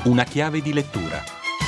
Una chiave di lettura.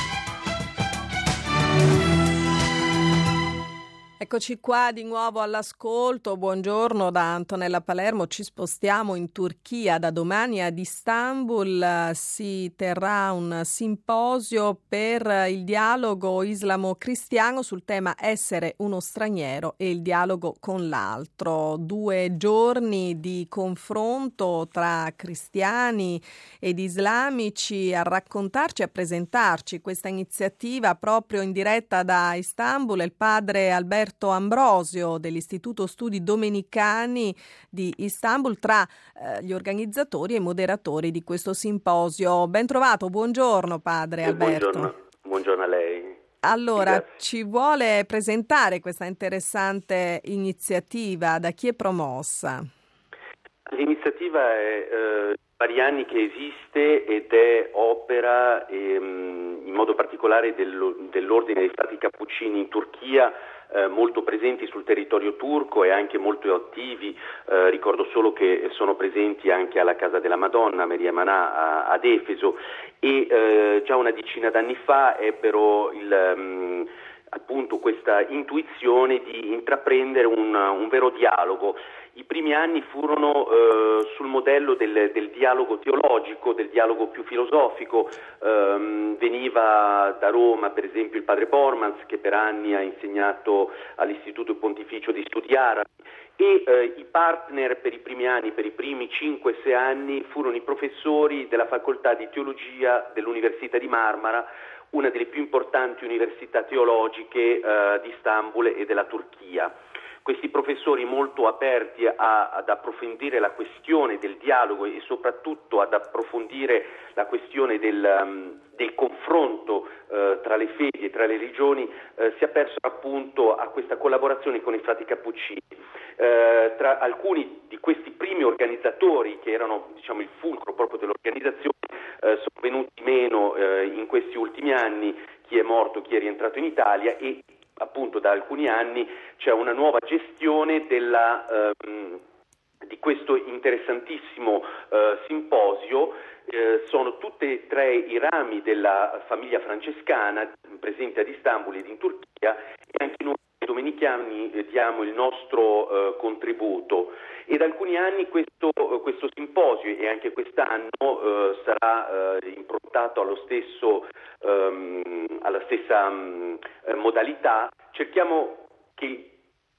Eccoci qua di nuovo all'ascolto. Buongiorno da Antonella Palermo. Ci spostiamo in Turchia. Da domani ad Istanbul si terrà un simposio per il dialogo islamo-cristiano sul tema essere uno straniero e il dialogo con l'altro. 2 giorni di confronto tra cristiani ed islamici a raccontarci, a presentarci questa iniziativa proprio in diretta da Istanbul. Il padre Alberto Ambrosio dell'Istituto Studi Domenicani di Istanbul tra gli organizzatori e i moderatori di questo simposio. Ben trovato, buongiorno padre Alberto. Buongiorno a lei. Allora, Grazie. ci vuole presentare questa interessante iniziativa? Da chi è promossa? L'iniziativa è vari anni che esiste ed è opera in modo particolare dell'Ordine dei Frati Cappuccini in Turchia, molto presenti sul territorio turco e anche molto attivi. Ricordo solo che sono presenti anche alla Casa della Madonna, Maria Manà, ad Efeso, e già una decina d'anni fa ebbero appunto questa intuizione di intraprendere un vero dialogo. I primi anni furono sul modello del dialogo teologico, del dialogo più filosofico. Veniva da Roma, per esempio, il padre Bormans, che per anni ha insegnato all'Istituto Pontificio di Studi Arabi, e i partner per i primi anni, per i primi 5-6 anni, furono i professori della facoltà di teologia dell'Università di Marmara, una delle più importanti università teologiche di Istanbul e della Turchia. Questi professori molto aperti ad approfondire la questione del dialogo e soprattutto ad approfondire la questione del confronto tra le fedi e tra le religioni, si apersero appunto a questa collaborazione con i frati cappuccini. Tra alcuni di questi primi organizzatori, che erano il fulcro proprio dell'organizzazione, sono venuti meno in questi ultimi anni, chi è morto, chi è rientrato in Italia, e appunto da alcuni anni c'è una nuova gestione di questo interessantissimo simposio. Sono tutti e 3 i rami della famiglia francescana presenti ad Istanbul ed in Turchia, e anche noi domenicani diamo il nostro contributo. E da alcuni anni questo simposio, e anche quest'anno, sarà improntato alla stessa modalità. Cerchiamo che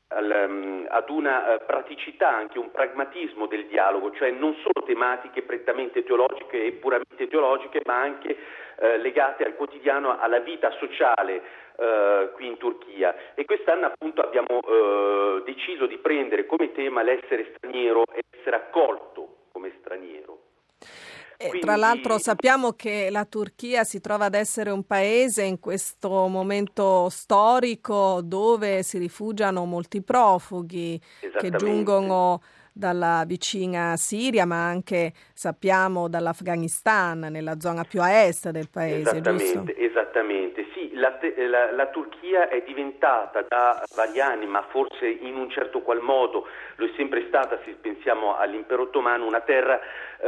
ad una praticità, anche un pragmatismo del dialogo, cioè non solo tematiche prettamente teologiche e puramente teologiche, ma anche legate al quotidiano, alla vita sociale qui in Turchia. E quest'anno appunto abbiamo deciso di prendere come tema l'essere straniero e essere accolto come straniero. Quindi, tra l'altro sappiamo che la Turchia si trova ad essere un paese in questo momento storico dove si rifugiano molti profughi che giungono dalla vicina Siria, ma anche sappiamo dall'Afghanistan, nella zona più a est del paese, giusto? Esattamente. Sì, la Turchia è diventata da vari anni, ma forse in un certo qual modo lo è sempre stata, se pensiamo all'impero ottomano, una terra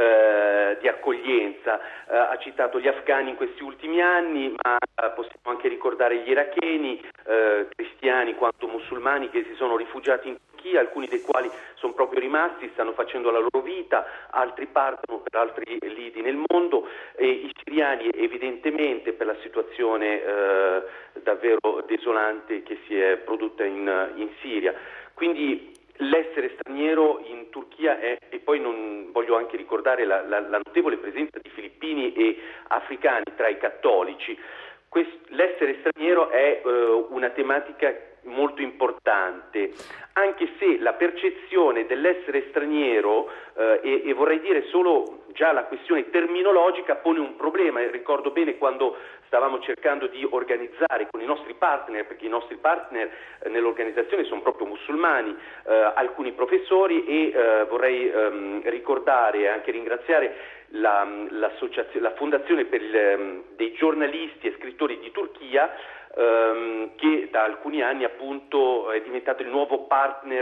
di accoglienza. Ha citato gli afghani in questi ultimi anni, ma possiamo anche ricordare gli iracheni, cristiani quanto musulmani, che si sono rifugiati in Turchia, alcuni dei quali sono proprio rimasti, stanno facendo la loro vita, altri partono per altri lidi nel mondo, e i siriani evidentemente per la situazione davvero desolante che si è prodotta in Siria. Quindi l'essere straniero in Turchia è, e poi non voglio anche ricordare la notevole presenza di filippini e africani tra i cattolici. L'essere straniero è una tematica molto importante, anche se la percezione dell'essere straniero e vorrei dire solo già la questione terminologica pone un problema. Ricordo bene quando stavamo cercando di organizzare con i nostri partner, perché i nostri partner nell'organizzazione sono proprio musulmani, alcuni professori, e vorrei ricordare e anche ringraziare la Fondazione dei giornalisti e scrittori di Turchia, che da alcuni anni appunto è diventato il nuovo partner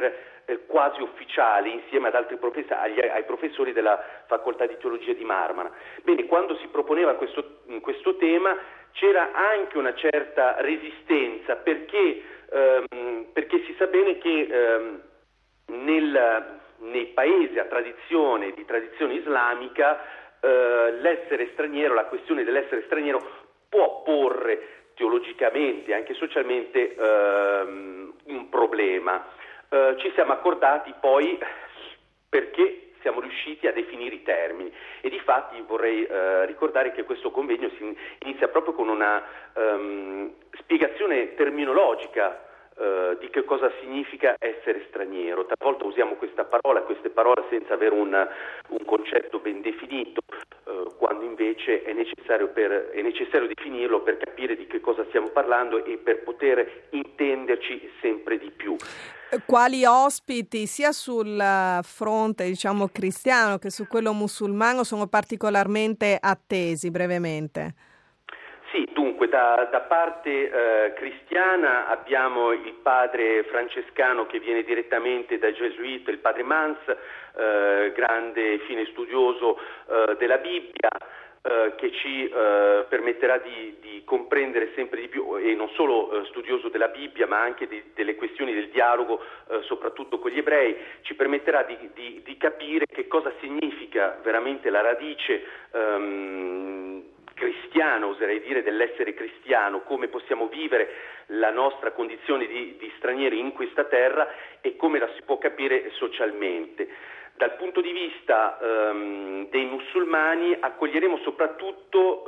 quasi ufficiali insieme ad altri ai professori della facoltà di teologia di Marmara. Bene, quando si proponeva questo tema c'era anche una certa resistenza perché si sa bene che nei paesi di tradizione islamica l'essere straniero, la questione dell'essere straniero può porre teologicamente e anche socialmente un problema. Ci siamo accordati poi perché siamo riusciti a definire i termini e difatti vorrei ricordare che questo convegno si inizia proprio con una spiegazione terminologica di che cosa significa essere straniero. Talvolta usiamo queste parole senza avere un concetto ben definito, quando invece è necessario definirlo per capire di che cosa stiamo parlando e per poter intenderci sempre di più. Quali ospiti sia sul fronte, diciamo, cristiano che su quello musulmano sono particolarmente attesi, brevemente? Sì, dunque da parte cristiana abbiamo il padre francescano che viene direttamente dai gesuiti, il padre Mans, grande fine studioso della Bibbia, che ci permetterà di comprendere sempre di più, e non solo studioso della Bibbia ma anche delle questioni del dialogo soprattutto con gli ebrei, ci permetterà di capire che cosa significa veramente la radice cristiano, oserei dire, dell'essere cristiano, come possiamo vivere la nostra condizione di stranieri in questa terra e come la si può capire socialmente. Dal punto di vista dei musulmani accoglieremo soprattutto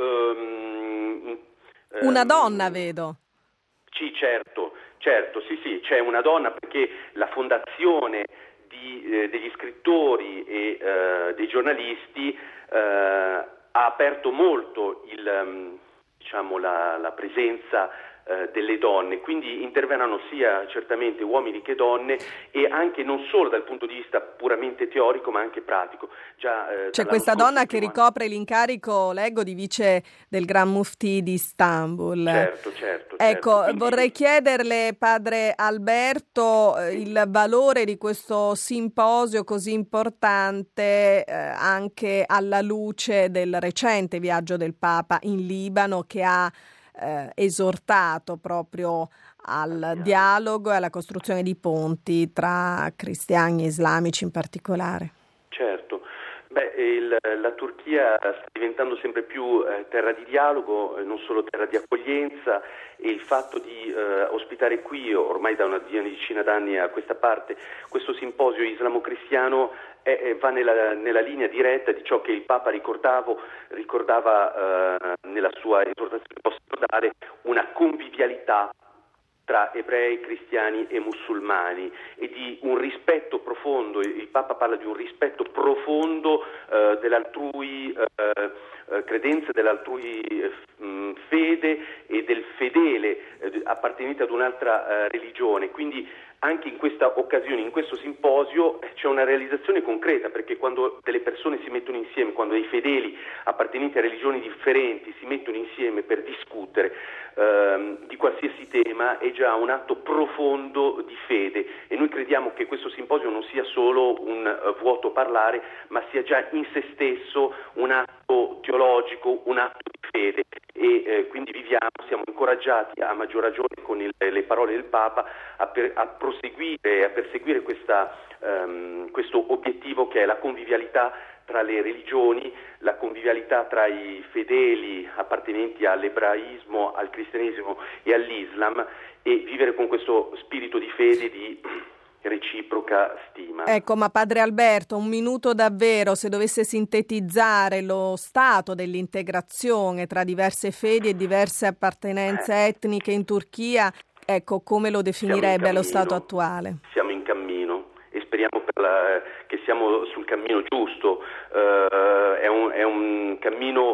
una donna, vedo. Sì, certo, sì, c'è una donna perché la fondazione degli scrittori e dei giornalisti ha aperto molto la presenza delle donne, quindi interverranno sia certamente uomini che donne e anche non solo dal punto di vista puramente teorico ma anche pratico. C'è questa donna che ricopre l'incarico, leggo, di vice del Gran Muftì di Istanbul. Certo. Ecco, vorrei chiederle, padre Alberto, il valore di questo simposio così importante anche alla luce del recente viaggio del Papa in Libano, che ha esortato proprio al dialogo e alla costruzione di ponti tra cristiani e islamici in particolare. Certo. La Turchia sta diventando sempre più terra di dialogo, non solo terra di accoglienza, e il fatto di ospitare qui, ormai da una decina d'anni a questa parte, questo simposio islamo-cristiano va nella linea diretta di ciò che il Papa ricordava nella sua esortazione post-sinodale, una convivialità tra ebrei, cristiani e musulmani e di un rispetto profondo. Il Papa parla di un rispetto profondo dell'altrui credenza, dell'altrui fede e del fedele appartenente ad un'altra religione. Quindi anche in questa occasione, in questo simposio, c'è una realizzazione concreta, perché quando delle persone si mettono insieme, quando dei fedeli appartenenti a religioni differenti si mettono insieme per discutere di qualsiasi tema, è già un atto profondo di fede, e noi crediamo che questo simposio non sia solo un vuoto parlare, ma sia già in se stesso un atto teologico, un atto di fede, e quindi siamo incoraggiati a maggior ragione con le parole del Papa a proseguire, a perseguire questo obiettivo che è la convivialità tra le religioni, la convivialità tra i fedeli appartenenti all'ebraismo, al cristianesimo e all'Islam, e vivere con questo spirito di fede, di reciproca stima. Ecco, ma padre Alberto, un minuto davvero, se dovesse sintetizzare lo stato dell'integrazione tra diverse fedi e diverse appartenenze etniche in Turchia, ecco, come lo definirebbe allo stato attuale? Siamo in cammino e speriamo che siamo sul cammino giusto. È un cammino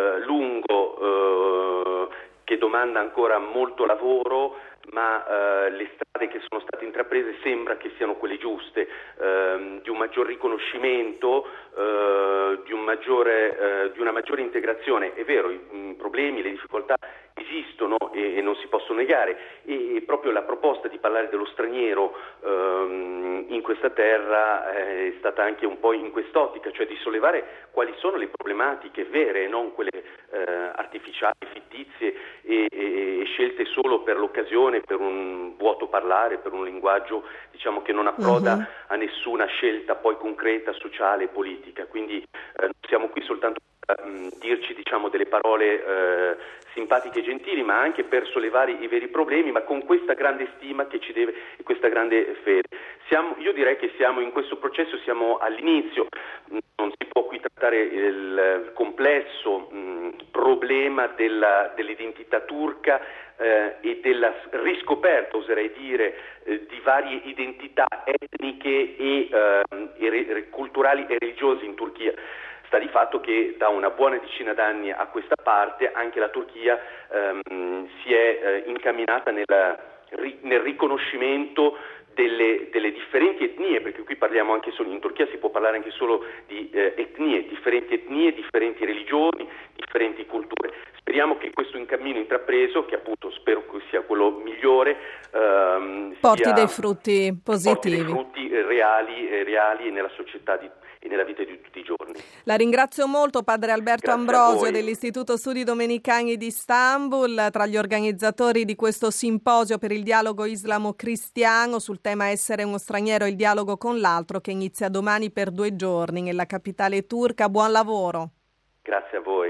lungo che domanda ancora molto lavoro, ma le strade che sono state intraprese sembra che siano quelle giuste, di un maggior riconoscimento, di una maggiore integrazione. È vero, i problemi, le difficoltà esistono e non si possono negare, e proprio la proposta di parlare dello straniero in questa terra è stata anche un po' in quest'ottica, cioè di sollevare quali sono le problematiche vere e non quelle artificiali, fittizie e scelte solo per l'occasione, per un vuoto parlare, per un linguaggio diciamo che non approda a nessuna scelta poi concreta, sociale e politica. Quindi siamo qui soltanto dirci diciamo delle parole simpatiche e gentili, ma anche per sollevare i veri problemi, ma con questa grande stima che ci deve e questa grande fede. Io direi che in questo processo siamo all'inizio, non si può qui trattare il complesso problema dell'identità turca e della riscoperta, oserei dire, di varie identità etniche e culturali e religiose in Turchia. Sta di fatto che da una buona decina d'anni a questa parte anche la Turchia si è incamminata nel riconoscimento delle differenti etnie, perché qui parliamo anche solo, in Turchia si può parlare anche solo di etnie, differenti religioni, differenti culture. Speriamo che questo cammino intrapreso, che appunto spero che sia quello migliore, porti dei frutti positivi. Porti dei frutti reali nella società e nella vita di tutti i giorni. La ringrazio molto, padre Alberto Grazie Ambrosio dell'Istituto Studi Domenicani di Istanbul, tra gli organizzatori di questo simposio per il dialogo islamo-cristiano sul tema essere uno straniero e il dialogo con l'altro, che inizia domani per 2 giorni nella capitale turca. Buon lavoro. Grazie a voi.